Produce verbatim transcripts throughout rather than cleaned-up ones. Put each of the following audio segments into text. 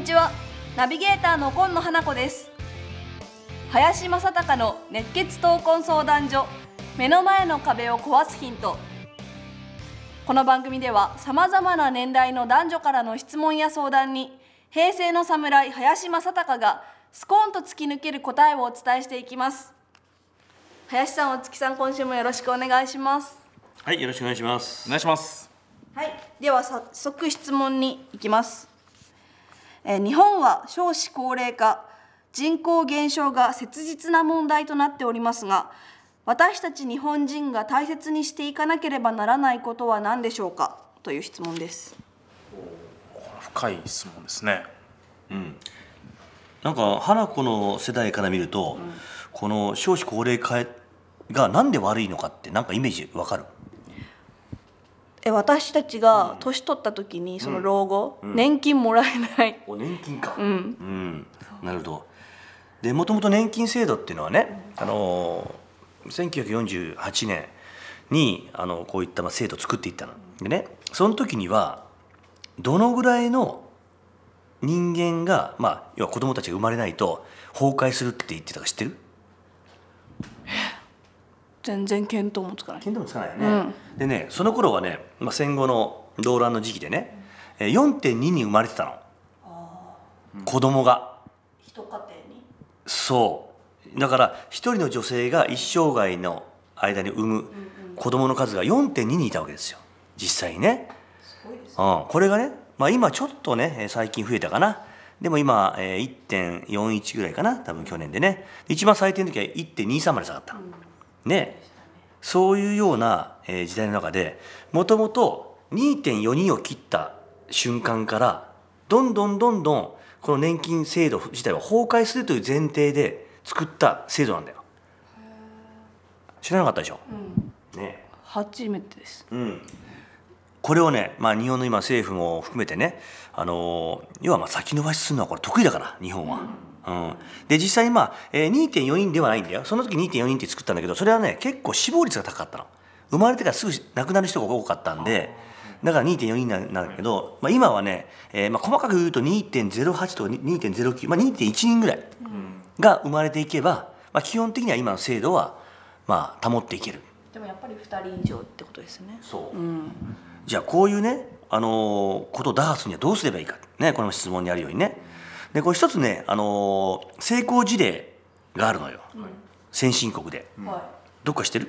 にちは。ナビゲーターの今野花子です。林正孝の熱血闘魂相談所、目の前の壁を壊すヒント。この番組ではさまざまな年代の男女からの質問や相談に、平成の侍林正孝がスコーンと突き抜ける答えをお伝えしていきます。林さん、お月さん、今週もよろしくお願いします。 はい、よろしくお願いします。 お願いします。 はい、では早速質問に行きます。えー、日本は少子高齢化、人口減少が切実な問題となっておりますが、私たち日本人が大切にしていかなければならないことは何でしょうか、という質問です。 深い質問ですね。 うん、なんか花子の世代から見ると、うん、この少子高齢化がなんで悪いのかってなんかイメージわかる？ え私たちが年取った時にその老後、うん、年金もらえない。 お年金か。 うん、うん、 なるほど。でもともと年金制度っていうのはね、あのせんきゅうひゃくよんじゅうはちねんにあのこういった制度を作っていったのでね、その時にはどのぐらいの人間が、まあ、要は子供たちが生まれないと崩壊するって言ってたか知ってる？ 全然見当もつかない。 見当もつかないよね、うん、でね、その頃はね、まあ、戦後の動乱の時期でね よんてんに 人生まれてたの。あ、子供が一家庭に。 そうだから一人の女性が一生涯の間に産む子供の数が よんてんに 人いたわけですよ、実際にね。 すごいですね。 うん、これがね、まあ、今ちょっとね最近増えたかな。でも今 いってんよんいち ぐらいかな、多分去年でね。一番最低の時は いってんにさん まで下がったの、うんね、そういうような時代の中でもともと にてんよに を切った瞬間からどんどんどんどんこの年金制度自体は崩壊するという前提で作った制度なんだよ。知らなかったでしょ、うんね、 初めてです、 うん、これをね、まあ、日本の今政府も含めてね、あの要はまあ先延ばしするのはこれ得意だから日本は、うん、で実際に、まあえー、にてんよに 人ではないんだよ。その時 にてんよに 人って作ったんだけど、それはね結構死亡率が高かったの。生まれてからすぐ亡くなる人が多かったんで、だから にてんよに 人なんだけど、まあ、今はね、えーまあ、細かく言うと にてんぜろはち とか にてんぜろきゅう、まあ、にてんいち 人ぐらいが生まれていけば、まあ、基本的には今の制度はまあ保っていける。 でもやっぱりふたり以上ってことですね。 そう、 うん、 じゃあこういうね、あのー、ことを打破するにはどうすればいいか、ね、この質問にあるようにね。でこれ一つね、あのー、成功事例があるのよ、うん、先進国で、うん、どっか知ってる？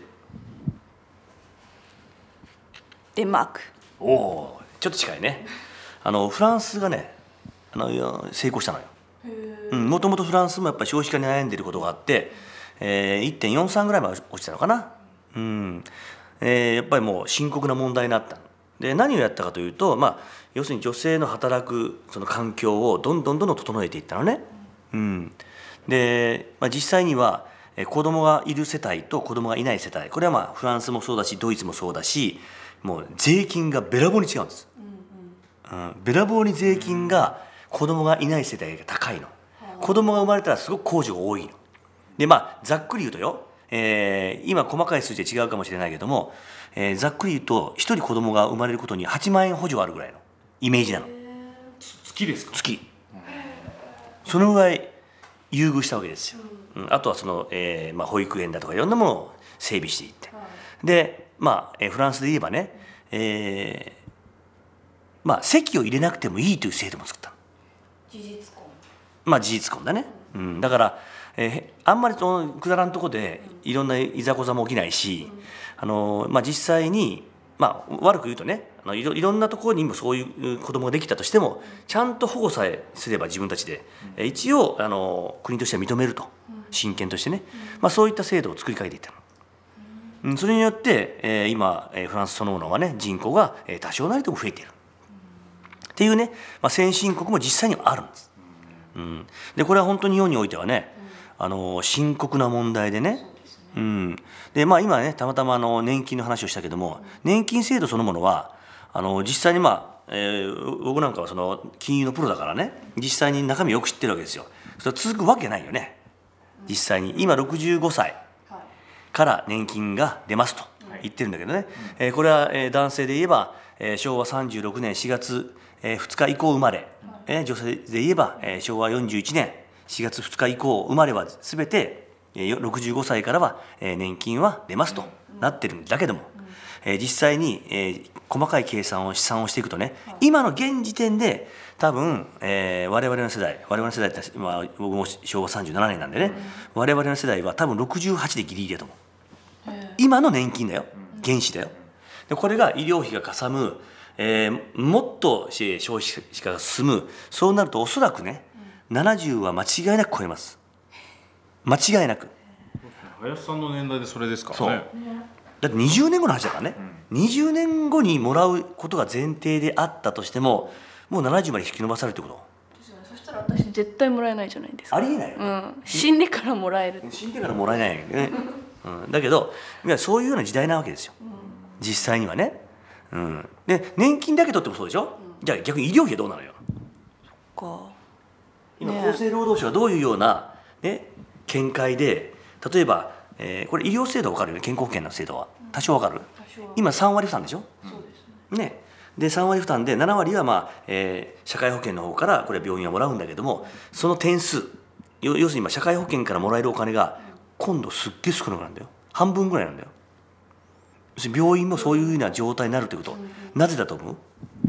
デンマーク。 おお、ちょっと近いね。あのフランスがね、あの成功したのよ。もともとフランスもやっぱり消費化に悩んでいることがあって、えー、いってんよんさん ぐらいまで落ちたのかな、うんえー、やっぱりもう深刻な問題になった。で何をやったかというと、まあ、要するに女性の働くその環境をどんどんどんどん整えていったのね、うん、で、まあ、実際には子供がいる世帯と子供がいない世帯、これはまあフランスもそうだしドイツもそうだし、もう税金がべらぼうに違うんです、うんうん、べらぼうに税金が子供がいない世帯が高いの。子供が生まれたらすごく控除が多いので、まあざっくり言うとよ、えー、今細かい数字で違うかもしれないけども、えー、ざっくり言うとひとり子供が生まれることにはちまんえん補助があるぐらいのイメージなの。 月ですか？ 月。そのぐらい優遇したわけですよ、うん、あとはその、えーまあ、保育園だとかいろんなものを整備していって、で、まあ、フランスで言えばね、えーまあ、籍を入れなくてもいいという制度も作ったの。 事実婚。 まあ事実婚だね、うん、だから、えー、あんまりそのくだらんとこでいろんないざこざも起きないし、うん、あのまあ、実際に、まあ、悪く言うとね、あのいろいろんなところにもそういう子供ができたとしてもちゃんと保護さえすれば自分たちで、うん、一応あの国としては認めると、親権としてね、まあ、そういった制度を作り変えていったの。うん、それによって、えー、今フランスそのものはね、人口が多少なりとも増えているっていうね、まあ、先進国も実際にはあるんです。うん、でこれは本当に日本においてはね、あの深刻な問題でね。うん、でまあ今ねたまたまあの年金の話をしたけども、年金制度そのものはあの実際にまあ、えー、僕なんかはその金融のプロだからね、実際に中身よく知ってるわけですよ。それは続くわけないよね。実際に今ろくじゅうごさいから年金が出ますと言ってるんだけどね、えー、これは男性で言えば昭和さんじゅうろくねんしがつえー、ふつか以降生まれ、えー、女性で言えば、えー、しょうわよんじゅういちねんしがつふつか以降生まれは全て、えー、ろくじゅうごさいからは、えー、年金は出ますとなってるんだけども、えー、実際に、えー、細かい計算を試算をしていくとね、今の現時点で多分、えー、我々の世代我々の世代って、まあ、僕もしょうわさんじゅうななねんなんでね、うん、我々の世代は多分ろくじゅうはちでギリギリだと思う。今の年金だよ、原資だよ。でこれが医療費がかさむ、えー、もっと消費化が進む、そうなるとおそらくね、うん、ななじゅうは間違いなく超えます。間違いなく。 林さんの年代でそれですからね。 そうだってにじゅうねんごの話だからね、うん、にじゅうねんごにもらうことが前提であったとしても、もうななじゅうまで引き延ばされるってこと。 そしたら私絶対もらえないじゃないですか。 ありえないよ、ね、 うん、死んでからもらえる。 死んでからもらえないよね、うん、だけどいやそういうような時代なわけですよ、うん、実際にはね、うん、で年金だけ取ってもそうでしょ、うん、じゃあ逆に医療費はどうなのよ。 そっか、 今、ね、厚生労働省はどういうような、ね、見解で、例えば、えー、これ医療制度分かるよね、健康保険の制度は多少分かる、うん、今さんわり負担でしょ。そうですね。ねでさんわり負担でななわりは、まあえー、社会保険の方からこれ病院はもらうんだけども、その点数、要するに今社会保険からもらえるお金が今度すっげえ少なくなるんだよ。半分ぐらいなんだよ。要するに病院もそういうふうな状態になるってこと、うん、なぜだと思う？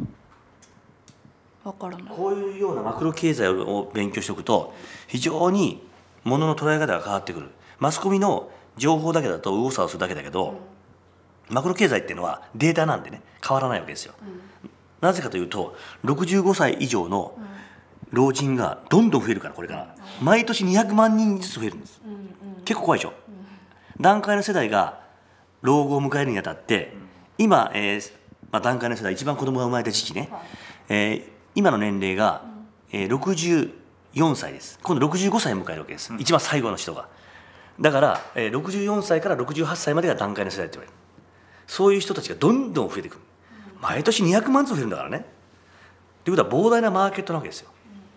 分からない。 こういうようなマクロ経済を勉強しておくと非常にものの捉え方が変わってくる。マスコミの情報だけだと右往左往するだけだけど、うん、マクロ経済っていうのはデータなんでね、変わらないわけですよ、うん、なぜかというとろくじゅうごさい以上の老人がどんどん増えるから、これから毎年にひゃくまんにんずつ増えるんです、うんうん、結構怖いでしょ、うん、団塊の世代が老後を迎えるにあたって、うん、今、えーまあ、団塊の世代一番子供が生まれた時期ね、はい、えー、今の年齢が、うん、えー、ろくじゅうよんさいです。今度ろくじゅうごさいを迎えるわけです、うん、一番最後の人が。だから、えー、ろくじゅうよんさいからろくじゅうはっさいまでが団塊の世代って言われる。そういう人たちがどんどん増えていく。毎年にひゃくまんずつ増えるんだからね。ということは膨大なマーケットなわけですよ。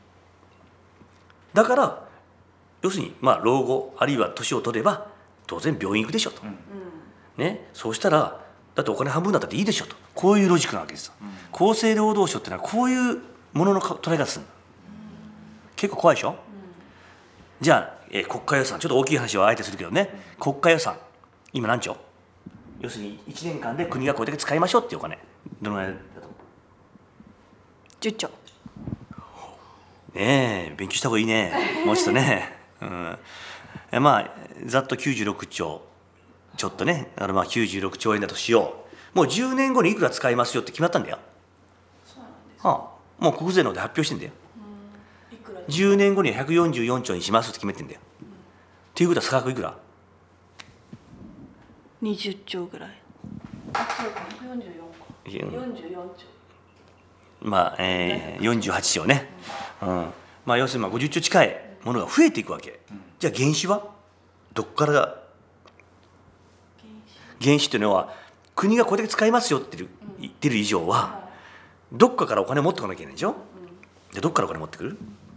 だから要するに、まあ、老後あるいは年を取れば当然病院行くでしょと、うんね、そうしたらだってお金半分だったっていいでしょと、こういうロジックなわけですよ、うん、厚生労働省ってのはこういうものの捉え方するの、うん、結構怖いでしょ、うん、じゃあ、えー、国家予算、ちょっと大きい話をあえてするけどね、国家予算今何兆？要するにいちねんかんで国がこれだけ使いましょうっていうお金どのぐらいだと思う？ じゅっちょ。 ねえ、勉強した方がいいね、もうちょっとね、うん、まあざっときゅうじゅうろくちょうちょっとね、だからまあきゅうじゅうろくちょうえんだとしよう。もうじゅうねんごにいくら使いますよって決まったんだよ。そうなんですか。はあ、もう国税の方で発表してんだよ。うん、いくらじゅうねんごにはひゃくよんじゅうよんちょうにしますって決めてんだよ、うん、っていうことは差額いくら？ にじゅっちょうぐらい。あ、そうか、ひゃくよんじゅうよんか。よんじゅうよんちょう。 まあ、えー、よんじゅうはちちょうね、うん、まあ要するにまあごじゅっちょう近いものが増えていくわけ、うん、じゃあ原資はどこからが？原資っていうのは国がこれだけ使いますよって言ってる以上は、うん、どっかからお金持ってこなきゃいけないでしょ、うん、じゃあどっからお金持ってくる？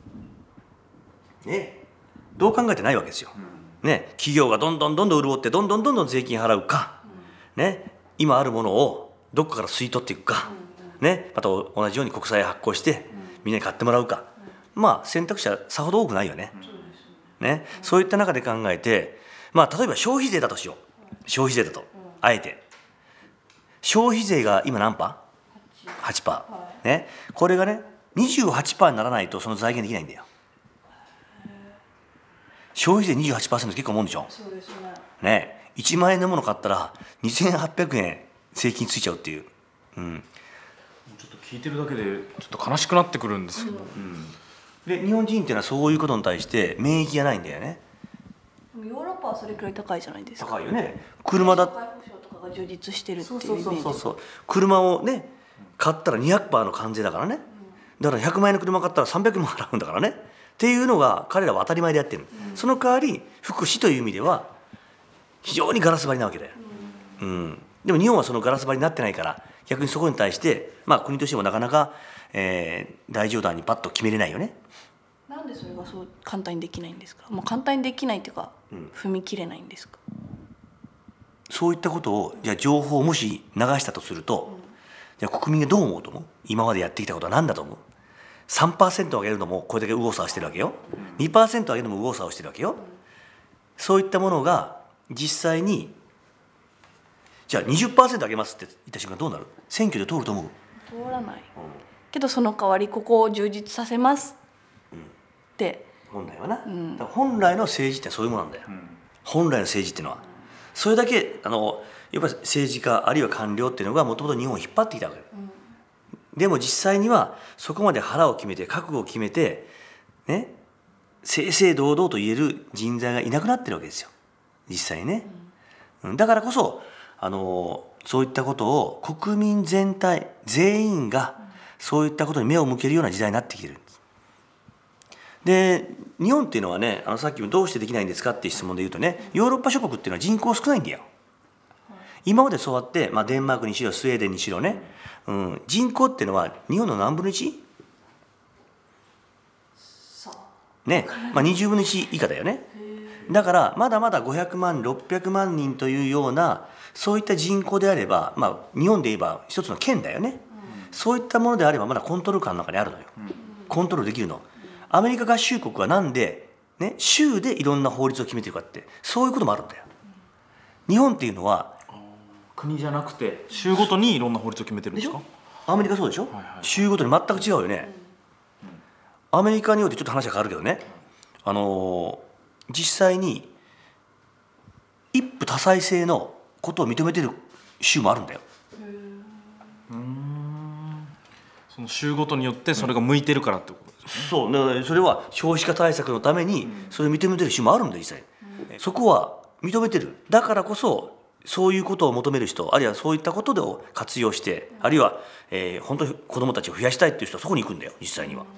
ね、どう考えてないわけですよ、うん、ね、企業がどんどんどんどん潤ってどんどんどんどん税金払うか、うん、ね、今あるものをどっかから吸い取っていくか、うん、ね、また同じように国債発行してみんなに買ってもらうか、うん、まあ選択肢はさほど多くないよね、うん、ね、そういった中で考えて、まあ例えば消費税だとしよう。消費税だと、あえて消費税が今何パー ?はちパー、はい、ね、これがね にじゅうはちパー にならないとその財源できないんだよ。消費税 にじゅうはちパーセント 結構思うんでしょ。そうですね。ね、いちまんえんのもの買ったらにせんはっぴゃくえん税金ついちゃうっていう、うん、 ちょっと聞いてるだけでちょっと悲しくなってくるんですけど、うん、 で日本人っていうのはそういうことに対して免疫がないんだよね。 ヨーロッパはそれくらい高いじゃないですか。 高いよね。車だ、 社会保障とかが充実してるっていうイメージ。 そうそうそうそう、車をね買ったら にひゃくパーセント の関税だからね、うん、だからひゃくまんえんの車買ったらさんびゃくまん払うんだからねっていうのが彼らは当たり前でやってる、うん、その代わり福祉という意味では非常にガラス張りなわけだよ、うんうん、でも日本はそのガラス張りになってないから逆にそこに対して、まあ、国としてもなかなか、えー、大冗談にパッと決めれないよね。 なんでそれがそう簡単にできないんですか。もう簡単にできないっていうか、うん、踏み切れないんですか。 そういったことをじゃあ情報をもし流したとすると、うん、 じゃあ国民がどう思うと思う？今までやってきたことは何だと思う？ さんパーセント 上げるのもこれだけ右往左往してるわけよ。 にパーセント 上げるのも右往左往してるわけよ。そういったものが実際にじゃあ にじゅっパーセント 上げますって言った瞬間どうなる？選挙で通ると思う？ 通らない、けどその代わりここを充実させますって、 本来はな、 んだから本来の政治ってそういうものなんだよ、本来の政治っていうのはそれだけあのやっぱり政治家あるいは官僚っていうのがもともと日本を引っ張ってきたわけだ、でも実際にはそこまで腹を決めて覚悟を決めてね、正々堂々と言える人材がいなくなってるわけですよ実際にね、うん、だからこそあのそういったことを国民全体全員がそういったことに目を向けるような時代になってきてるんです。で日本っていうのはね、あのさっきもどうしてできないんですかっていう質問で言うとね、ヨーロッパ諸国っていうのは人口少ないんだよ。今までそうやって、まあ、デンマークにしろスウェーデンにしろね、うん、人口っていうのは日本の何分の いち？ ね、まあ、にじゅうぶんのいち以下だよね。だからまだまだごひゃくまんろっぴゃくまん人というようなそういった人口であれば、まあ、日本で言えば一つの県だよね、うん、そういったものであればまだコントロール下の中にあるのよ、うん、コントロールできるの。アメリカ合衆国はなんで、ね、州でいろんな法律を決めてるかってそういうこともあるんだよ。日本っていうのは国じゃなくて州ごとにいろんな法律を決めてるんですか？ アメリカそうでしょ、はいはい、州ごとに全く違うよね、うん、アメリカによってちょっと話が変わるけどね、あのー、実際に一夫多妻制のことを認めてる州もあるんだよ。 うーん、その州ごとによってそれが向いてるからってことですね、 うん、そうだからそれは少子化対策のためにそれを認めてる州もあるんだよ実際、うん、そこは認めてる。だからこそそういうことを求める人、あるいはそういったことを活用して、あるいは、えー、本当に子どもたちを増やしたいっていう人はそこに行くんだよ実際には、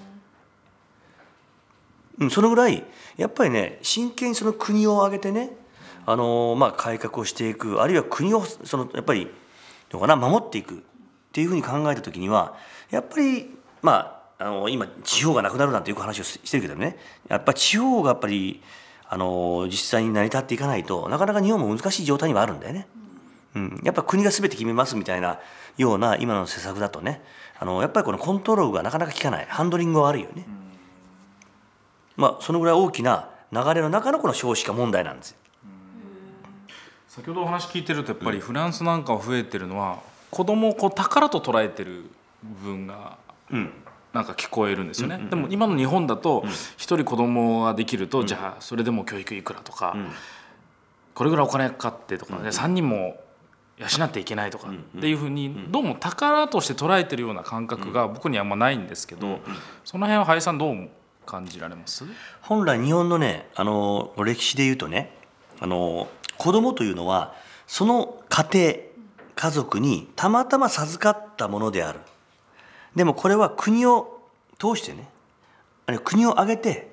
うん、そのぐらいやっぱりね真剣にその国を挙げてね、あのーまあ、改革をしていく、あるいは国をそのやっぱりどうかな守っていくっていうふうに考えた時にはやっぱりまあ、あのー、今地方がなくなるなんてよく話をしてるけどね、やっぱり地方がやっぱりあのー、実際に成り立っていかないとなかなか日本も難しい状態にはあるんだよね、うん、やっぱ国が全て決めますみたいなような今の施策だとね、あのー、やっぱりこのコントロールがなかなか効かない、ハンドリングが悪いよね、まあそのぐらい大きな流れの中のこの少子化問題なんですよ。 先ほどお話聞いてるとやっぱりフランスなんかは増えてるのは子供をこう宝と捉えてる部分がなんか聞こえるんですよね、うんうんうん、でも今の日本だと一人子供ができると、うん、じゃあそれでも教育いくらとか、うん、これぐらいお金かかってとか、ね、さんにんも養っていけないとかっていうふうにどうも宝として捉えてるような感覚が僕にはあんまないんですけど、うんうん、その辺は林さんどう感じられます？ 本来日本のね、あの歴史でいうとね、あの子供というのはその家庭家族にたまたま授かったものである。でもこれは国を通してね、あるいは国を挙げて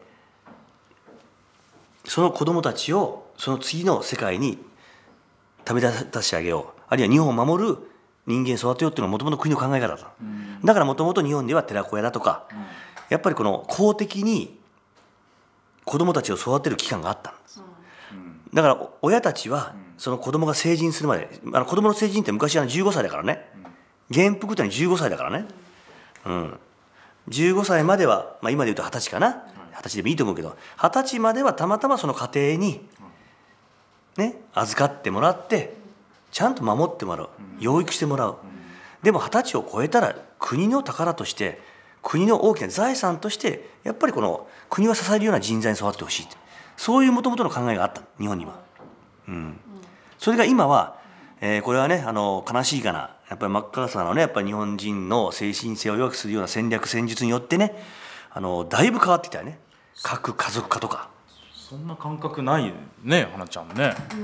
その子供たちをその次の世界に旅立たせてあげよう、あるいは日本を守る人間に育てようっていうのがもともと国の考え方だ、うん、だからもともと日本では寺子屋だとか、うん、やっぱりこの公的に子供たちを育てる期間があったんです、うん、だから親たちはその子供が成人するまで、あの子供の成人って昔はじゅうごさいだからね、元服ってのはじゅうごさいだからね、うん、じゅうごさいまでは、まあ、今で言うとはたちかな、はたちでもいいと思うけど、はたちまではたまたまその家庭に、ね、預かってもらってちゃんと守ってもらう、養育してもらう。でもはたちを超えたら国の宝として国の大きな財産としてやっぱりこの国を支えるような人材に育ってほしい、そういうもともとの考えがあった日本には、うん、それが今は、えー、これはねあの悲しいかな、やっぱりマッカーサーのねやっぱり日本人の精神性を弱くするような戦略戦術によってね、あのだいぶ変わってきたよね、核家族化とか。 そんな感覚ないね、花ちゃんね。 うん、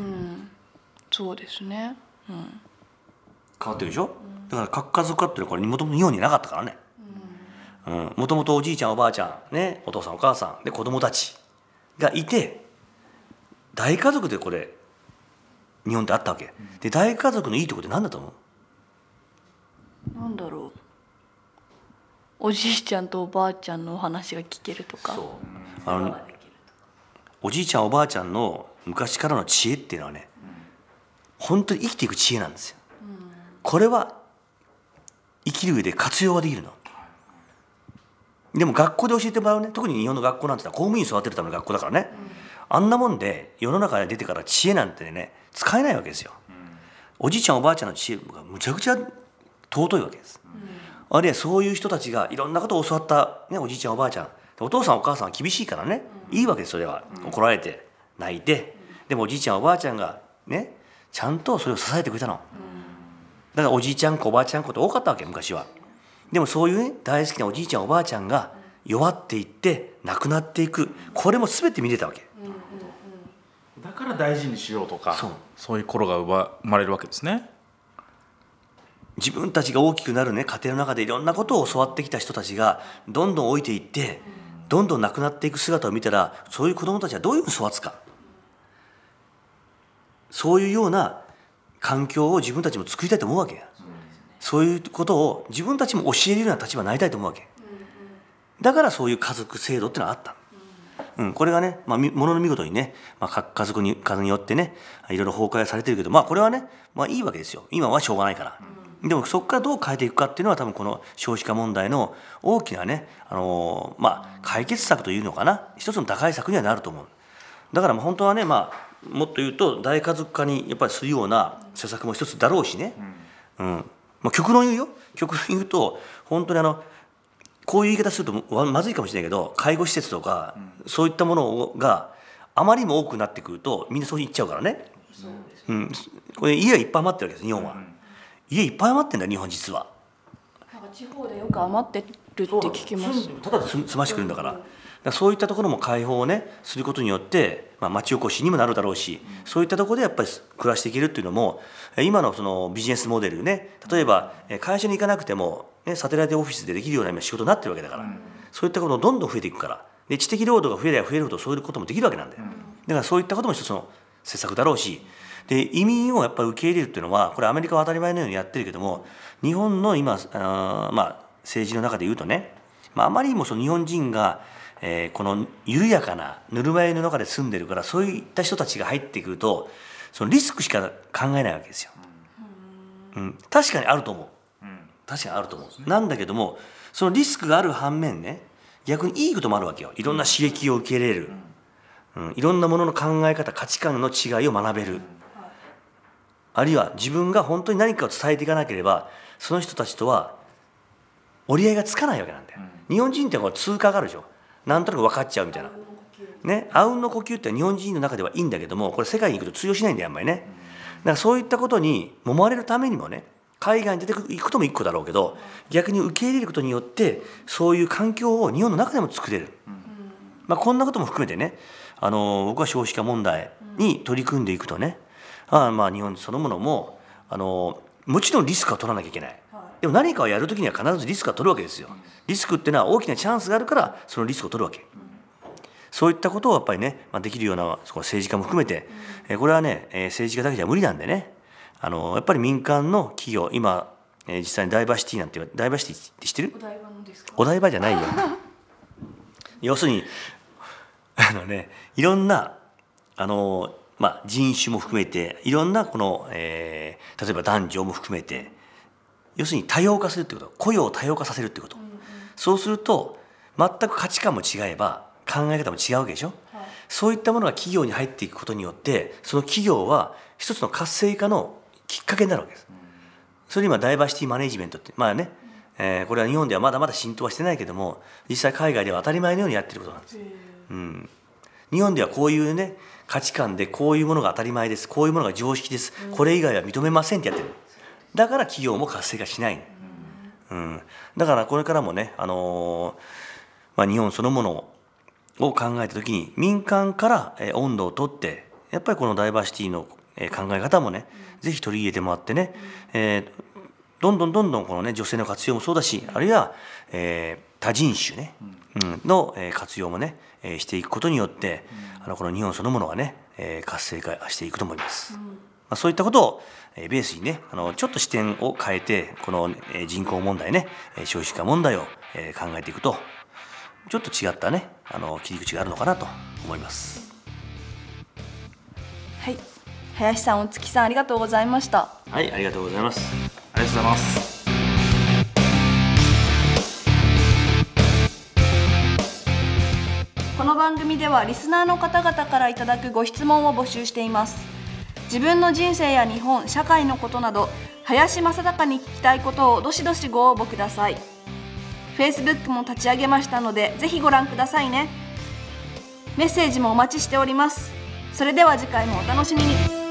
そうですね、うん、 変わってるでしょ、うん、だから核家族化っていうのはこれもともと日本になかったからね、もともとおじいちゃんおばあちゃん、ね、お父さんお母さんで子供たちがいて大家族でこれ日本ってあったわけで、大家族のいいところって何だと思う？なんだろう、おじいちゃんとおばあちゃんのお話が聞けるとか。そう、あのおじいちゃんおばあちゃんの昔からの知恵っていうのはね、本当に生きていく知恵なんですよ、うん、これは生きる上で活用ができるの。でも学校で教えてもらうね、特に日本の学校なんてのは公務員育てるための学校だからね、うん、あんなもんで世の中に出てから知恵なんてね使えないわけですよ、うん、おじいちゃんおばあちゃんの知恵がむちゃくちゃ尊いわけです、うん、あるいはそういう人たちがいろんなことを教わった、ね、おじいちゃんおばあちゃん、お父さんお母さんは厳しいからね、うん、いいわけです。それは怒られて泣いて、でもおじいちゃんおばあちゃんがねちゃんとそれを支えてくれたの、だからおじいちゃん子おばあちゃん子って多かったわけ昔は。でもそういう、ね、大好きなおじいちゃんおばあちゃんが弱っていって亡くなっていく、これも全て見れたわけ。 だから大事にしようとか、そう、そういう頃が生まれるわけですね。 自分たちが大きくなる、ね、家庭の中でいろんなことを教わってきた人たちがどんどん老いていってどんどん亡くなっていく姿を見たら、そういう子どもたちはどういうふうに育つか、そういうような環境を自分たちも作りたいと思うわけ。そういうことを自分たちも教えるような立場になりたいと思うわけ。だからそういう家族制度ってのはあった、うん、これがね、まあ、ものの見事にね、まあ、家族に数によってねいろいろ崩壊されてるけど、まあこれはね、まあ、いいわけですよ。今はしょうがないから。でもそこからどう変えていくかっていうのは多分この少子化問題の大きなね、あのー、まあ解決策というのかな、一つの打開策にはなると思う。だから本当はね、まあもっと言うと大家族化にやっぱりするような施策も一つだろうしね、うん、まあ、極論言うよ極論言うと本当にあのこういう言い方するとまずいかもしれないけど、介護施設とか、うん、そういったものがあまりにも多くなってくるとみんなそう言っちゃうからね、うん、これ家がいっぱい余ってるわけです日本は、うん、家いっぱい余ってるんだ日本実は。 なんか地方でよく余ってるって聞きます。 ただで済ましてくるんだから、うん、だからそういったところも開放をねすることによって、まあ、町おこしにもなるだろうし、うん、そういったところでやっぱり暮らしていけるっていうのも今のそのビジネスモデルね、例えば会社に行かなくても、ね、サテライトオフィスでできるような今仕事になってるわけだから、うん、そういったことがどんどん増えていくから、で知的労働が増えれば増えるほどそういうこともできるわけなんだよ、うん、だからそういったことも一つの施策だろうし、で移民をやっぱり受け入れるっていうのはこれアメリカは当たり前のようにやってるけども、日本の今あ、まあ、政治の中で言うとね、まあ、あまりにもその日本人が、えー、この緩やかなぬるま湯の中で住んでるから、そういった人たちが入ってくるとそのリスクしか考えないわけですよ、うん、確かにあると思う、確かにあると思う、なんだけどもそのリスクがある反面ね、逆にいいこともあるわけよ。いろんな刺激を受け入れる、うん、いろんなものの考え方価値観の違いを学べる、あるいは自分が本当に何かを伝えていかなければその人たちとは折り合いがつかないわけなんだよ、うん、日本人ってこれ通過があるでしょ、なんとなく分かっちゃうみたいなね、あうんの呼吸って日本人の中ではいいんだけども、これ世界に行くと通用しないんだよあんまりね。だからそういったことに揉まれるためにもね、海外に出ていくことも一個だろうけど、逆に受け入れることによってそういう環境を日本の中でも作れる、うん、まあ、こんなことも含めてね、あの僕は少子化問題に取り組んでいくとね、あまあ日本そのものもあのもちろんリスクは取らなきゃいけない、でも何かをやるときには必ずリスクは取るわけですよ。リスクっていうのは大きなチャンスがあるからそのリスクを取るわけ、そういったことをやっぱりね、まあ、できるような政治家も含めて、これはね政治家だけじゃ無理なんでね、あのやっぱり民間の企業、今実際にダイバーシティなんて、ダイバーシティって知ってる？ お台場のですか？ お台場じゃないよ要するにあのね、いろんなあの、まあ、人種も含めていろんなこの、えー、例えば男女も含めて、要するに多様化するってこと、雇用を多様化させるってこと、うんうん、そうすると全く価値観も違えば考え方も違うわけでしょ、はい、そういったものが企業に入っていくことによってその企業は一つの活性化のきっかけになるわけです、うん、それ今ダイバーシティマネジメントってまあね、えー、これは日本ではまだまだ浸透はしてないけども、実際海外では当たり前のようにやってることなんです、うん、日本ではこういうね価値観でこういうものが当たり前です、こういうものが常識です、うん、これ以外は認めませんってやってる。だから企業も活性化しない、うんうん、だからこれからもね、あのーまあ、日本そのものを考えた時に民間から温度をとって、やっぱりこのダイバーシティの考え方もね、うん、ぜひ取り入れてもらってね、うん、えー、どんどんどんどんこのね女性の活用もそうだし、あるいは、えー、多人種ね、うん、の活用もねしていくことによって、うん、あのこの日本そのものはね活性化していくと思います、うん、まあ、そういったことをベースにね、あのちょっと視点を変えてこの人口問題ね、少子化問題を考えていくとちょっと違ったね、あの切り口があるのかなと思います。 はい、林さん、お月さん、ありがとうございました。 はい、ありがとうございます。 ありがとうございます。 この番組ではリスナーの方々からいただくご質問を募集しています。自分の人生や日本、社会のことなど林正孝に聞きたいことをどしどしご応募ください。 Facebook も立ち上げましたのでぜひご覧くださいね。メッセージもお待ちしております。それでは次回もお楽しみに。